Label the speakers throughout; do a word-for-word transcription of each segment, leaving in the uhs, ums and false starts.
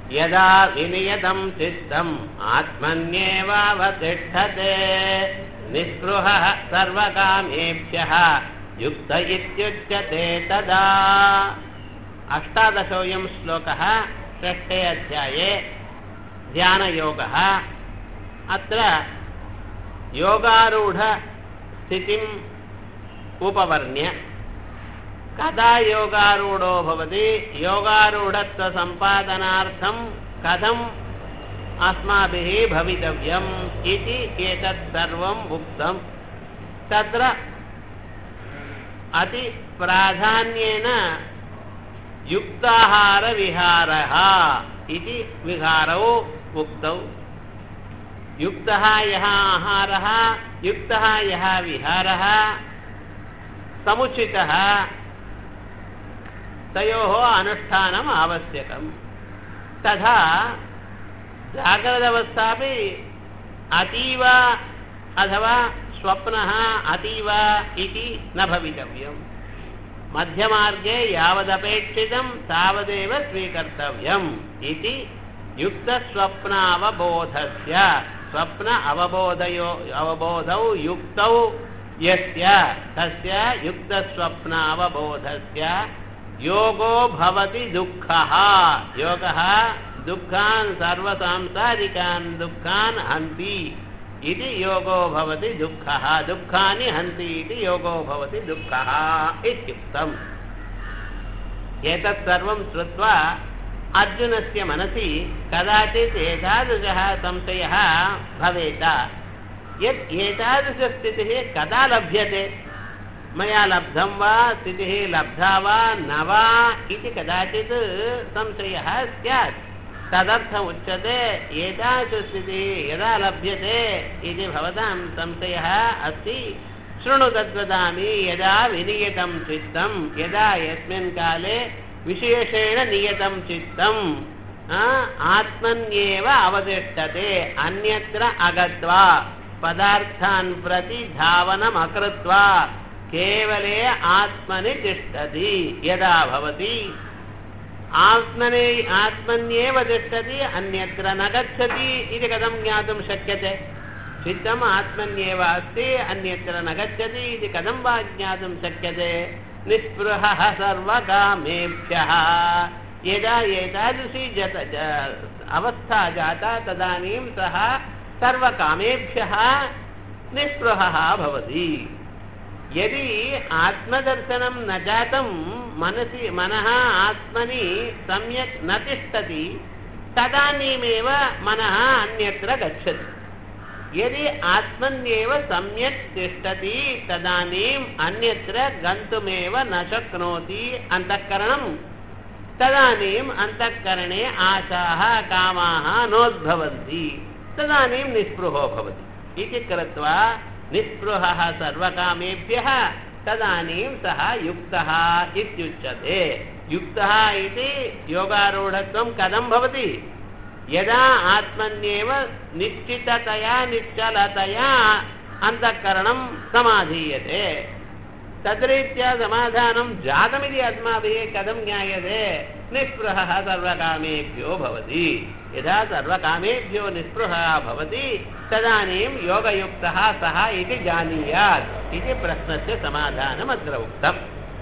Speaker 1: यदा विनियतं चित्तम् आत्मन्येवावतिष्ठते निःस्पृहः सर्वकामेभ्यः युक्त इत्युच्यते तदा। अष्टादशोऽयं श्लोकः षष्ठे अध्याये ध्यानयोगः। अत्र योगारूढस्थितिम् उपवर्ण्य कदा योगारूढो भवति, योगारूढत्वसम्पादनार्थं कथम् अस्माभिः भवितव्यम् इति एतत् सर्वम् उक्तम्। तत्र अतिप्राधान्येन युक्ताहारविहारः इति विहारौ उक्तौ। युक्तः यः आहारः, युक्तः यः विहारः समुचितः, तयोः अनुष्ठानम् आवश्यकम्। तथा जागृतावस्थापि अतीव अथवा स्वप्नः अतीव इति न भवितव्यम्। मध्यमार्गे यावदपेक्षितं तावदेव स्वीकर्तव्यम् इति युक्तस्वप्नावबोधस्य स्वप्न अवबोधयो अवबोधौ युक्तौ यस्य तस्य युक्तस्वप्नावबोधस्य योगो भवति दुःखः। योगः दुःखान् सर्वसांसारिकान् दुःखान् हन्ति इति योगो भवति दुःखः। दुःखानि हन्ति इति योगो भवति दुःखः इत्युक्तम्। एतत् सर्वं श्रुत्वा अर्जुनस्य मनसि कदाचित् एतादृशः संशयः भवेत्, यत् एतादृशस्थितिः कदा लभ्यते, मया लब्धं वा, स्थितिः लब्धा वा न वा इति कदाचित् संशयः स्यात्। तदर्थम् उच्यते एतादृशस्थितिः यदा लभ्यते इति भवतां संशयः अस्ति, शृणु तद्वदामि। यदा विनियतं चित्तं, यदा यस्मिन् काले विशेषेण नियतं चित्तम् आत्मन्येव अवतिष्ठते, अन्यत्र अगत्वा पदार्थान् प्रति धावनम् अकृत्वा केवले आत्मनि तिष्ठति। यदा भवति आत्मने आत्मन्येव तिष्ठति, अन्यत्र न गच्छति इति कथं ज्ञातुं शक्यते? चित्तम् आत्मन्येव अस्ति, अन्यत्र न गच्छति इति कथं वा ज्ञातुं शक्यते? निःस्पृहः सर्वकामेभ्यः। यदा एतादृशी जत अवस्था जाता तदानीं सः सर्वकामेभ्यः निःस्पृहः भवति। यदि आत्मदर्शनं न जातं, मनसि मनः आत्मनि सम्यक् न तिष्ठति, तदानीमेव मनः अन्यत्र गच्छति। यदि आत्मन्येव सम्यक् तिष्ठति तदानीम् अन्यत्र गन्तुमेव न शक्नोति अन्तःकरणं। तदानीम् अन्तःकरणे आशाः कामाः नोद्भवन्ति, तदानीं निःस्पृहो भवति इति कृत्वा निःस्पृहः सर्वकामेभ्यः, तदानीं सः युक्तः इत्युच्यते। युक्तः इति योगारूढत्वं कथं भवति? यदा आत्मन्येव निश्चिततया निश्चलतया अन्तःकरणं समाधीयते। तद्रीत्या समाधानं जातमिति अस्माभिः कथं ज्ञायते? निःस्पृहः सर्वकामेभ्यो भवति। यदा सर्वकामेभ्यो निःस्पृहः भवति तदानीं योगयुक्तः सः इति जानीयात् इति प्रश्नस्य समाधानम् अत्र उक्तम्।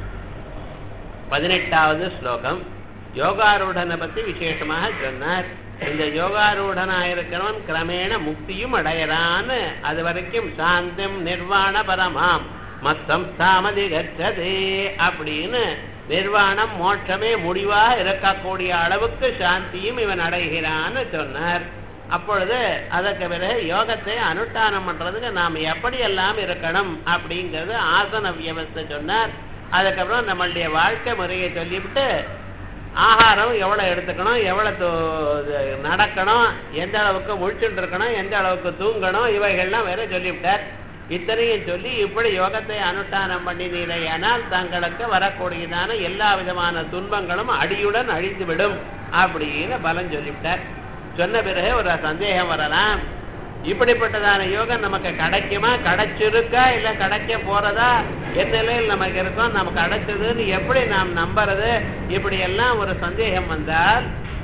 Speaker 1: பதினெட்டாவது ஸ்லோகம் யோகாரூடனை பற்றி விசேஷமாக சொன்னார். இந்த யோகாரூடனா இருக்கிறவன் கிரமேண முக்தியும் அடையறான்னு, அது வரைக்கும் சாந்தம் நிர்வாண பரமாம் மத்தம் சாமதி கச்சதே அப்படின்னு நிர்வாணம் மோட்சமே முடிவாக இருக்கக்கூடிய அளவுக்கு சாந்தியும் இவன் அடைகிறான்னு சொன்னார். அப்பொழுது அதற்கு பிறகு யோகத்தை அனுஷ்டானம் பண்றதுக்கு நாம் எப்படியெல்லாம் இருக்கணும் அப்படிங்கிறது ஆசன வியவஸ்தை சொன்னார். அதுக்கப்புறம் நம்மளுடைய வாழ்க்கை முறையை சொல்லிவிட்டு ஆகாரம் எவ்வளோ எடுத்துக்கணும், எவ்வளோ நடக்கணும், எந்த அளவுக்கு முழிச்சுட்டு இருக்கணும், எந்த அளவுக்கு தூங்கணும், இவைகள்லாம் வேற சொல்லிவிட்டார். இத்தனையும் சொல்லி இப்படி யோகத்தை அனுஷ்டானம் பண்ணினீரையானால் தங்களுக்கு வரக்கூடியதான எல்லா விதமான துன்பங்களும் அடியுடன் அழிந்துவிடும் அப்படின்னு பலன் சொல்லிவிட்டார். சொன்ன பிறகு ஒரு சந்தேகம் வரலாம், இப்படிப்பட்டதான யோகம் நமக்கு கிடைக்குமா, கிடைச்சிருக்கா இல்லை கிடைக்க போறதா, என் நிலையில் நமக்கு இருக்கோம், நமக்கு கிடைச்சதுன்னு எப்படி நாம் நம்புறது, இப்படி எல்லாம் ஒரு சந்தேகம் வந்தால்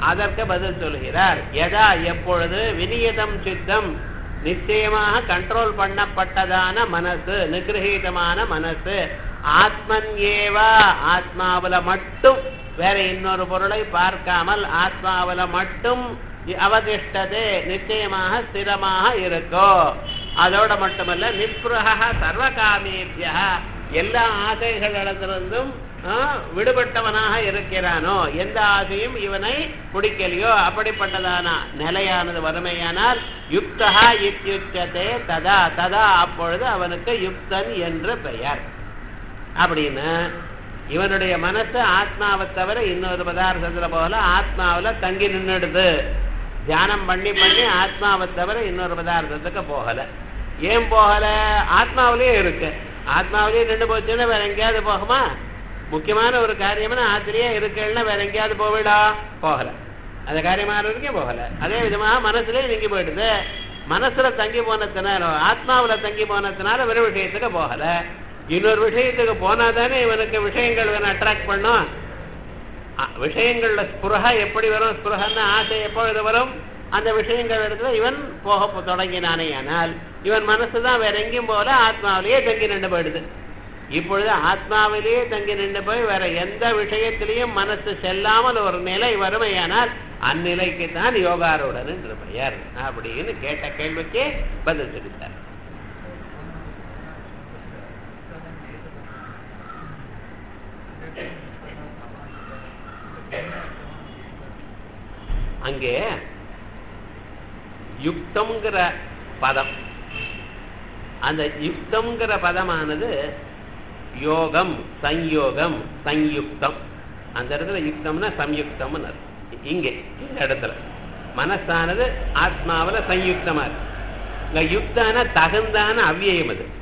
Speaker 1: அதற்கு பதில் சொல்கிறார். எதா எப்பொழுது விநியதம் சித்தம் நிச்சயமாக கண்ட்ரோல் பண்ணப்பட்டதான மனசு, நிகிரகீதமான மனசு, ஆத்மன் ஏவா ஆத்மாவில மட்டும் வேற இன்னொரு பொருளை பார்க்காமல் ஆத்மாவில மட்டும் அவதிஷ்டதே நிச்சயமாக ஸ்திரமாக இருக்கோ. அதோட மட்டுமல்ல நிஸ்பிருஹ சர்வகாமேபியா எல்லா ஆசைகளிடத்திலிருந்தும் விடுபட்டவனாக இருக்கிறானோ, எந்த ஆசையும் இவனை பிடிக்கலையோ அப்படிப்பட்டதான நிலையானது வறுமையானால் யுக்தா இத்யுச்சதே ததா ததா அப்பொழுது அவனுக்கு யுக்தன் என்று பெயர். அப்படின்னு இவனுடைய மனசு ஆத்மாவை தவிர இன்னொரு பதார்த்தத்துல போல ஆத்மாவில தங்கி நின்றுடுது. தியானம் பண்ணி பண்ணி ஆத்மாவை தவிர இன்னொரு பதார்த்தத்துக்கு போகல. ஏன் போகல? ஆத்மாவிலேயே இருக்கு. ஆத்மாவிலேயே நின்று போச்சுன்னா வேற எங்கேயாவது போகுமா? முக்கியமான ஒரு காரியம்னா ஆத்திரியா இருக்குன்னா வேற எங்கேயாவது போவிடா? போகல. அந்த காரியமானவருக்கே போகல. அதே விதமாக மனசுலேயே நீங்கி போயிடுது. மனசுல தங்கி போனதுனால ஆத்மாவில தங்கி போனதுனால வேறு விஷயத்துக்கு போகல. இன்னொரு விஷயத்துக்கு போனாதானே இவனுக்கு விஷயங்கள் இவனை அட்ராக்ட் பண்ணும். விஷயங்கள்ல ஸ்புருஹா எப்படி வரும்? ஸ்புருஹன்னா ஆசை எப்பொழுது வரும்? அந்த விஷயங்கள் இடத்துல இவன் போக தொடங்கினானே. ஆனால் இவன் மனசுதான் வேற எங்கேயும் போல ஆத்மாவிலேயே தங்கி நின்று போயிடுது. இப்பொழுது ஆத்மாவிலேயே தங்கி நின்று போய் வேற எந்த விஷயத்திலையும் மனசு செல்லாமல் ஒரு நிலை வறுமையானால் அந்நிலைக்கு தான் யோகாரூடன் என்று பெயர். அப்படின்னு கேட்ட கேள்விக்கு பதில் சொல்லித்தார். அங்கே யுக்தம்ங்கிற பதம், அந்த யுக்தம்ங்கிற பதமானது யோகம், சம்யோகம், சம்யுக்தம். அந்த இடத்துல யுக்தம்னா சம்யுக்தம்னு அர்த்தம். இங்கே இந்த இடத்துல மனசானது ஆத்மாவில சம்யுக்தமா இருக்கு. இங்க யுக்தான தகுந்தான அவ்வியம். அது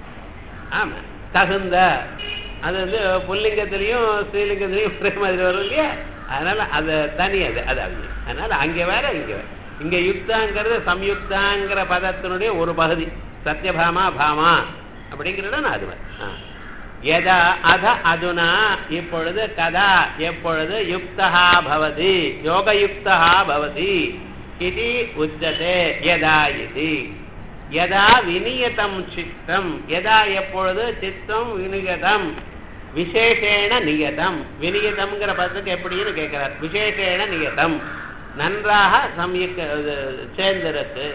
Speaker 1: ஆமா தகுந்த, அது வந்து புல்லிங்கத்திலையும் ஸ்ரீலிங்கத்திலையும் ஒரே மாதிரி வரும் இல்லையா? அதனால அது தனி, அது அது அவ்வியம். அதனால அங்கே வேற இங்க வேற. இங்க யுக்தாங்கிறது சம்யுக்தாங்கிற பதத்தினுடைய ஒரு பகுதி. சத்யபாமா பாமா அப்படிங்கிறத அது மாதிரி. எதா அத அதுனா இப்பொழுது கதா எப்பொழுது யுக்தா பவதி யோகயுக்தா பவதி இது உச்சதே. எதா இது எதா விநியதம் சித்தம், எதா எப்பொழுது சித்தம் விநியதம் விசேஷேண நியதம். விநியதம்ங்கிற பதத்துக்கு எப்படின்னு கேட்கிறார். விசேஷேண நியதம் நன்றாக சம்யுக்த சேர்ந்திருக்கு.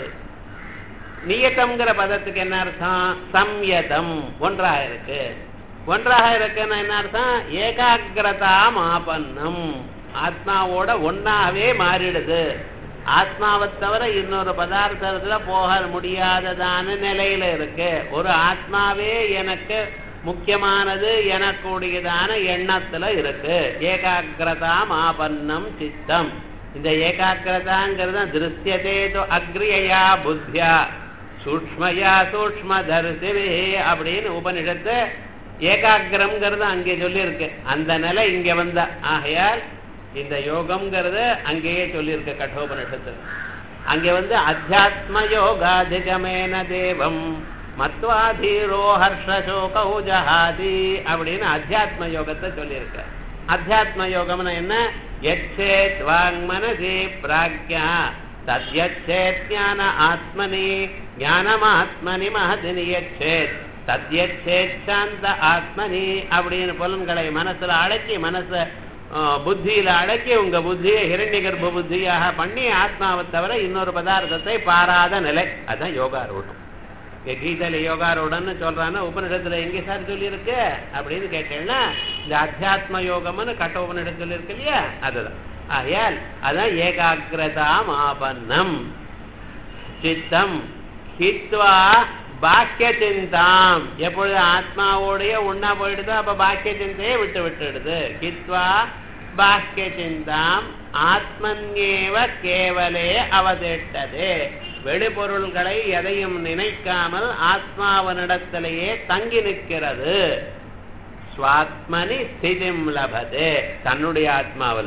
Speaker 1: நியதம்ங்கிற பதத்துக்கு என்ன அர்த்தம்? சம்யதம் ஒன்றாக இருக்கு. ஒன்றாக இருக்குன்னா என்ன அர்த்தம்? ஏகாகிரதா மாபன்னம் ஆத்மாவோட ஒன்னாவே மாறிடுது. ஆத்மாவை தவிர இன்னொரு பதார்த்தத்துல போக முடியாததான நிலையில இருக்கு. ஒரு ஆத்மாவே எனக்கு முக்கியமானது எனக்கூடியதான எண்ணத்துல இருக்கு. ஏகாகிரதா மாபன்னம் சித்தம். இந்த ஏகாகிரதாங்கிறது திருஷ்யதே அக்ரியா புத்தியா சூக்ஷ்மயா சூக்ஷ்ம தரிசிவே அப்படின்னு உபனிஷத்து ஏகாகிரம்ங்கிறது அங்கே சொல்லியிருக்கு. அந்த நிலை இங்க வந்த ஆகையால் இந்த யோகம்ங்கிறது அங்கேயே சொல்லியிருக்கு கட்டோபனிஷத்து. அங்கே வந்து அத்தியாத்ம யோகாதிகமேன தேவம் மத்வாதீரோ ஹர்ஷசோகௌ ஜஹாதி அப்படின்னு அத்தியாத்ம யோகத்தை சொல்லியிருக்க. அத்தியாத்ம யோகம்னா என்ன? யச்சேத் வாங்மனசி பிராக்யா தத்யச்சேத் ஞான ஆத்மனி ஞானமாத்மனி மஹதினி யச்சேத் தத்யச்சேத் சாந்த ஆத்மனி அப்படின்னு புலன்களை மனசுல அடக்கி மனச புத்தியில அடக்கி உங்க புத்தியை ஹிரண்ய கர்ப்ப புத்தியாக பண்ணி ஆத்மாவை தவிர இன்னொரு பதார்த்தத்தை பாராத நிலை. அதுதான் யோகாரூடம். கீதையில யோகாரூடன்னு சொல்றான்னா உபனிடத்துல எங்க சார் சொல்லி இருக்கு அப்படின்னு கேட்டேன்னா இந்த அத்தியாத்ம யோகம்னு கட்ட உபனிடம் சொல்லி இருக்கு இல்லையா? அதுதான். ஆகையால் அதான் ஏகாகிரதா மாபன்னம் சித்தம் ஹித்வா பாக்கிய சிந்தாம். எப்பொழுது ஆத்மாவோடைய உண்ணா போயிடுதோ அப்ப பாக்கிய சிந்தையை விட்டு விட்டுடுது. ஹித்வா பாக்கிய சிந்தாம் ஆத்மன்யேவ கேவலே அவதிட்டதே. வெளிப்பொருள்களை எதையும் நினைக்காமல் ஆத்மாவனிடத்திலேயே தங்கி நிற்கிறது. ஸ்வாத்மனி ஸ்திதிம் லபதே. தன்னுடைய ஆத்மாவில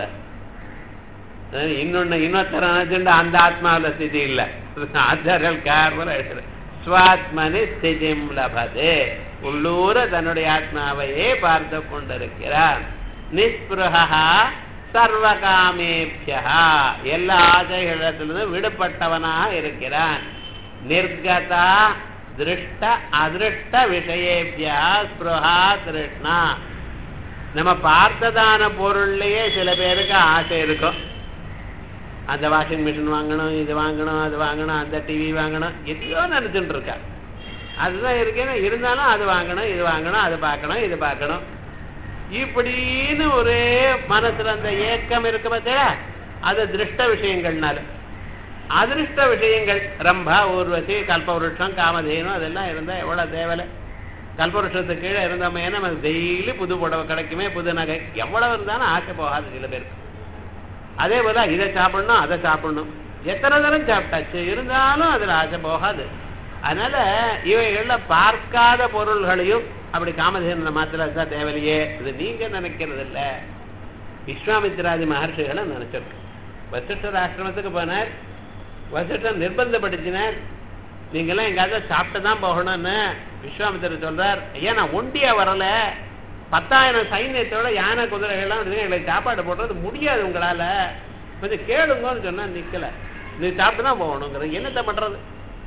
Speaker 1: இன்னொன்னு இன்னொருத்தர அந்த ஆத்மாவில ஸ்திதி இல்ல. ஆச்சாரியர்கள் கார்மல ஸ்வாத்மனி ஸ்திதிம் லபதே. உள்ளூர தன்னுடைய ஆத்மாவையே பார்த்து கொண்டிருக்கிறார். நிஸ்பிருஹா சர்வகாமேபியா எல்லா ஆசைகளிடத்திலிருந்து விடுபட்டவனாக இருக்கிறான். நிர்கதா திருஷ்ட அதிருஷ்ட விஷயேபியா ஸ்பிருஹா திருஷ்ணா. நம்ம பார்த்ததான பொருள்லயே சில பேருக்கு ஆசை இருக்கும். அந்த வாஷிங் மிஷின் வாங்கணும், இது வாங்கணும், அது வாங்கணும், அந்த டிவி வாங்கணும், எதையோ நினைச்சுட்டு இருக்கா. அதுதான் இருக்கேன்னு இருந்தாலும் அது வாங்கணும், இது வாங்கணும், அது பார்க்கணும், இது பார்க்கணும், இப்படின்னு ஒரே மனசுல அந்த ஏக்கம் இருக்க பார்த்தா அது திருஷ்ட விஷயங்கள்னால. அதிருஷ்ட விஷயங்கள் ரம்பா, ஊர்வசி, கல்பவருஷம், காமதேனு அதெல்லாம் இருந்தா எவ்வளவு தேவலை. கல்பவருஷத்துக்கு கீழே இருந்தோமே நமக்கு டெய்லி புது புடவை கிடைக்குமே, புது நகை, எவ்வளவு இருந்தாலும் ஆசை போகாது சில பேருக்கு. அதே போல இதை சாப்பிடணும், அதை சாப்பிடணும், எத்தனை தரம் சாப்பிட்டாச்சு இருந்தாலும் அதுல ஆசை போகாது. அதனால இவைகள்ல பார்க்காத பொருள்களையும் அப்படி காமதேனு மாத்திரா தேவையில்லையே, இது நீங்க நினைக்கிறது இல்ல, விஸ்வாமித்ராதி மகர்ஷிகளை நினைச்சிருக்கு. வசிஷ்டர் ஆசிரமத்துக்கு போனார், வசிஷ்டர் நிர்பந்தப்படுத்தினார், நீங்கெல்லாம் எங்காவது சாப்பிட்டுதான் போகணும்னு. விஸ்வாமித்திரர் சொல்றார், ஏன் நான் ஒண்டியா வரல, பத்தாயிரம் சைன்யத்தோட யானை குதிரைகள்லாம் எங்களுக்கு சாப்பாடு போடுறது முடியாது, உங்களால கொஞ்சம் கேளுங்கன்னு சொன்னா நிக்கல, நீ சாப்பிட்டு தான் போகணுங்கிற, என்னத்த பண்றது.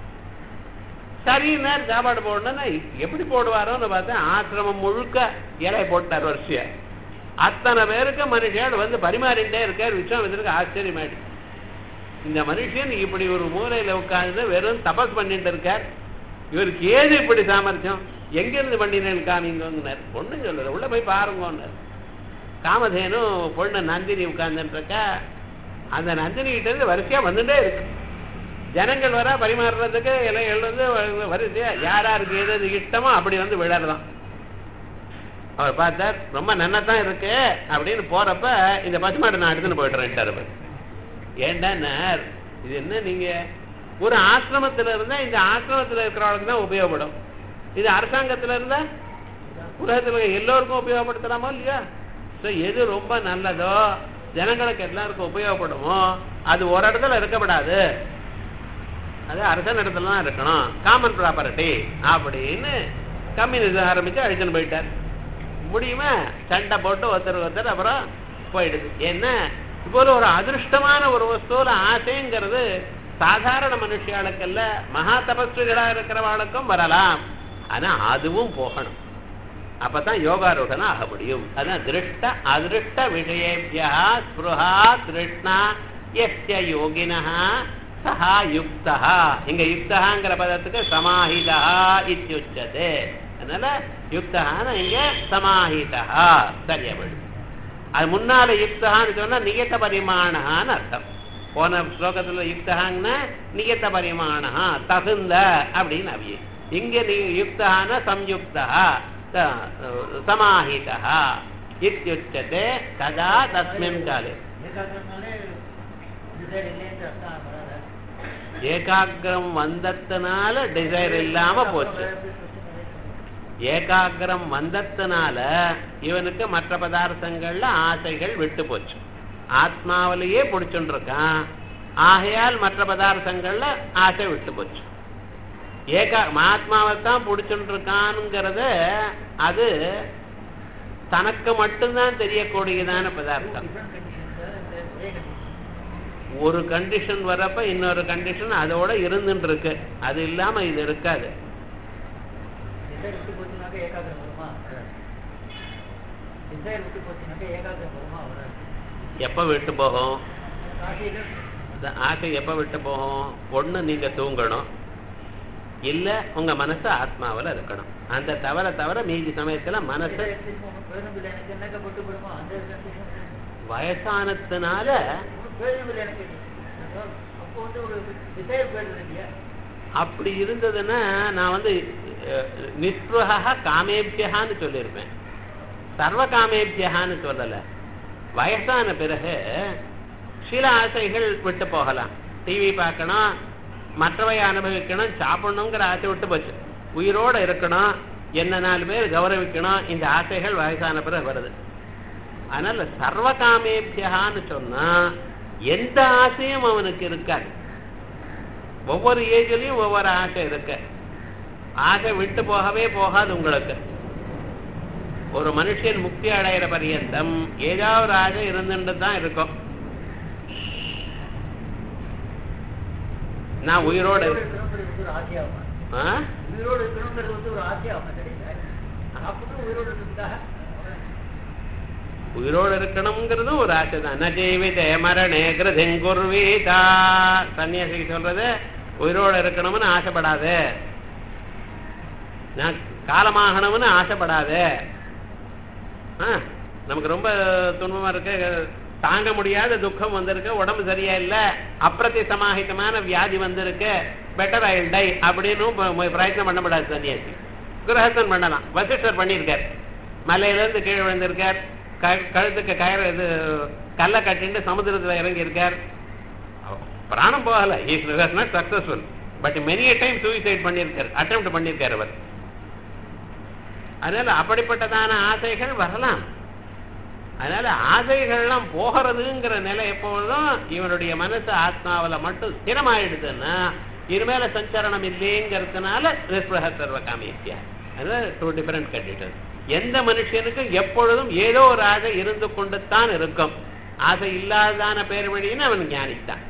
Speaker 1: சரி நேரம் சாப்பாடு போடணும்னா எப்படி போடுவாரோன்னு பார்த்தேன், ஆசிரமம் முழுக்க இலை போட்டார் வரிசையா. அத்தனை பேருக்கு மனுஷன் வந்து பரிமாறிட்டே இருக்கார். விஸ்வாமித்திரருக்கு ஆச்சரியமாயிடுச்சு, இந்த மனுஷன் இப்படி ஒரு மூலையில உட்கார்ந்து வெறும் தபஸ் பண்ணிட்டு இருக்கார், இவருக்கு ஏது இப்படி சாமர்த்தியம், எங்க இருந்து பண்ணினேன் காமிங்கன்னார். பொண்ணு சொல்லுற உள்ள போய் பாருங்கன்னார். காமதேனு பொண்ணு நந்தினி உட்கார்ந்துட்டு இருக்கா. அந்த நந்தினி கிட்ட இருந்து வரிசையா வந்துட்டே இருக்கு. ஜனங்கள் வர பரிமாறுறதுக்கு இலைகள் வந்து வரிசையா யாராருக்கு எது இஷ்டமோ அப்படி வந்து விழறதான். அவர் பார்த்தார், ரொம்ப நன்னதான் இருக்கு அப்படின்னு போறப்ப இந்த பசுமாடு நான் எடுத்துன்னு போயிட்டுறேன். ஏண்டார் இது என்ன, நீங்க ஒரு ஆசிரமத்துல இருந்தா இந்த ஆசிரமத்துல இருக்கிறவங்களுக்கு தான் உபயோகப்படும், இது அரசாங்கத்துல இருந்தா உலகத்துல எல்லோருக்கும் உபயோகப்படுத்தலாமோ இல்லையா. எது ரொம்ப நல்லதோ ஜனங்களுக்கு எல்லாருக்கும் உபயோகப்படுமோ அது ஒரு இடத்துல இருக்கப்படாது, அது அரசன் இடத்துல தான் இருக்கணும், காமன் ப்ராப்பர்ட்டி அப்படின்னு கம்யூனிசம் ஆரம்பிச்சு அழிச்சுன்னு போயிட்டார். முடியுமா, சண்டை போட்டு ஒருத்தர் ஒருத்தர் அப்புறம் போயிடுது. என்ன இப்போ ஒரு அதிருஷ்டமான ஒரு வஸ்துல ஆசைங்கிறது சாதாரண மனுஷியாளுக்கல்ல, மகா தபஸ்விகளா இருக்கிறவாளுக்கும் வரலாம், ஆனா அதுவும் போகணும், அப்பதான் யோகாரூடனா ஆக முடியும். அதான் திருஷ்ட அதிருஷ்ட விஷயேபியா ஸ்பிருஹா திருஷ்ணா யஸ்ய யோகினஹ சஹா யுக்தஹ. இங்க யுக்தஹங்கிற பதத்துக்கு சமாஹிதா இத்யுச்சதே. அதனால யுக்தஹான இங்க சமாஹிதா சரியா போயிடும். அது முன்னால யுக்தஹான்னு சொன்னா நியத பரிமாணான்னு அர்த்தம். போன ஸ்லோகத்துல யுக்தஹான்னா நியத பரிமாணா தகுந்த அப்படின்னு அவிய. இங்க நீ யுக்தஹான சம்யுக்தா சமாஹிதா இத்யுச்சதே. கதா தஸ்மின் காலே ஏகாகிரம் வந்தத்தினால டிசைர் இல்லாம போச்சு. ஏகாகிரம் வந்தத்தினால இவனுக்கு மற்ற பதார்த்தங்கள்ல ஆசைகள் விட்டு போச்சு, ஆத்மாவிலேயே பிடிச்சுட்டு இருக்கான், ஆகையால் மற்ற பதார்த்தங்கள்ல ஆசை விட்டு போச்சு. ஏகா ஆத்மாவைத்தான் பிடிச்சுட்டு இருக்கான்ங்கிறத அது தனக்கு மட்டும்தான் தெரியக்கூடியதான பதார்த்தம். ஒரு கண்டிஷன் வரப்ப இன்னொரு கண்டிஷன் அதோட இருந்துட்டு இருக்கு, அது இல்லாம இது இருக்காது. எப்ப விட்டு போகும் ஆசை, எப்ப விட்டு போகும்? ஒண்ணு நீங்க தூங்கணும், இல்ல உங்க மனசு ஆத்மாவில இருக்கணும். அந்த தவிர தவிர மீதி சமயத்துல மனசு வயசானத்தினால அப்படி இருந்ததுன்னா நான் வந்து நிஸ்பிருஹ காமேபியகான்னு சொல்லியிருப்பேன், சர்வ காமேபியகான்னு சொல்லல. வயசான பிறகு சில ஆசைகள் விட்டு போகலாம், டிவி பார்க்கணும், மற்றவை அனுபவிக்கணும், சாப்பிடணுங்கிற ஆசை விட்டு போச்சு, உயிரோட இருக்கணும், என்ன நாலு பேர் கௌரவிக்கணும், இந்த ஆசைகள் வயசான பிறகு வருது. அதனால சர்வ காமேபியகான்னு சொன்னா எந்த ஆசையும் அவனுக்கு இருக்காது. ஒவ்வொரு ஏஜ்லயும் ஒவ்வொரு ஆசை இருக்கு, ஆசை விட்டு போகவே போகாது உங்களுக்கு. ஒரு மனுஷன் முக்தி அடைகிற பரியந்தம் ஏதாவது ஆசை இருந்துட்டு தான் இருக்கும். நான் உயிரோடு உயிரோடு இருக்கணுங்கிறது ஒரு ஆசை தான். ந ஜீவிதே மரணே கிருதிங்குர்வீதா சன்னியாசிக்கு சொல்றது உயிரோடு இருக்கணும்னு ஆசைப்படாது, நான் காலமாகணும்னு ஆசைப்படாது. நமக்கு ரொம்ப துன்பமா இருக்கு, தாங்க முடியாத துக்கம் வந்திருக்கு, உடம்பு சரியா இல்ல, அப்பிரதிசமாஹிதமான வியாதி வந்திருக்கு, பெட்டர் ஐ வில் டை அப்படின்னு பிரயத்னம் பண்ணப்படாது சன்னியாசி. கிரகஸ்தன் பண்ணலாம். வசிஷ்டர் பண்ணியிருக்கார். மலையில இருந்து கீழே விழுந்திருக்கார், கழுத்துக்கு கயிறு இது கல்லை கட்டிட்டு சமுதிரத்துல இறங்கி இருக்கார், பிராணம் போகல. Is not successful, but many time suicide பண்ணியிருக்கார், அட்டெம்ப்ட் பண்ணியிருக்கார் அவர். அதனால அப்படிப்பட்டதான ஆசைகள் வரலாம். அதனால ஆசைகள்லாம் போகிறதுங்கிற நிலை எப்பொழுதும் இவனுடைய மனசு ஆத்மாவில் மட்டும் ஸ்திரமாயிடுதுன்னா இனிமேல சஞ்சரணம் இல்லைங்கிறதுனால நிஸ்பிருஹ சர்வ காமேத்யா. அதனால டூ டிஃபரெண்ட் கண்டிஷன். எந்த மனுஷனுக்கும் எப்பொழுதும் ஏதோ ஒரு ஆசை இருந்து கொண்டு தான் இருக்கும். ஆசை இல்லாதான பேர் வழின்னு அவன் ஞானித்தான்.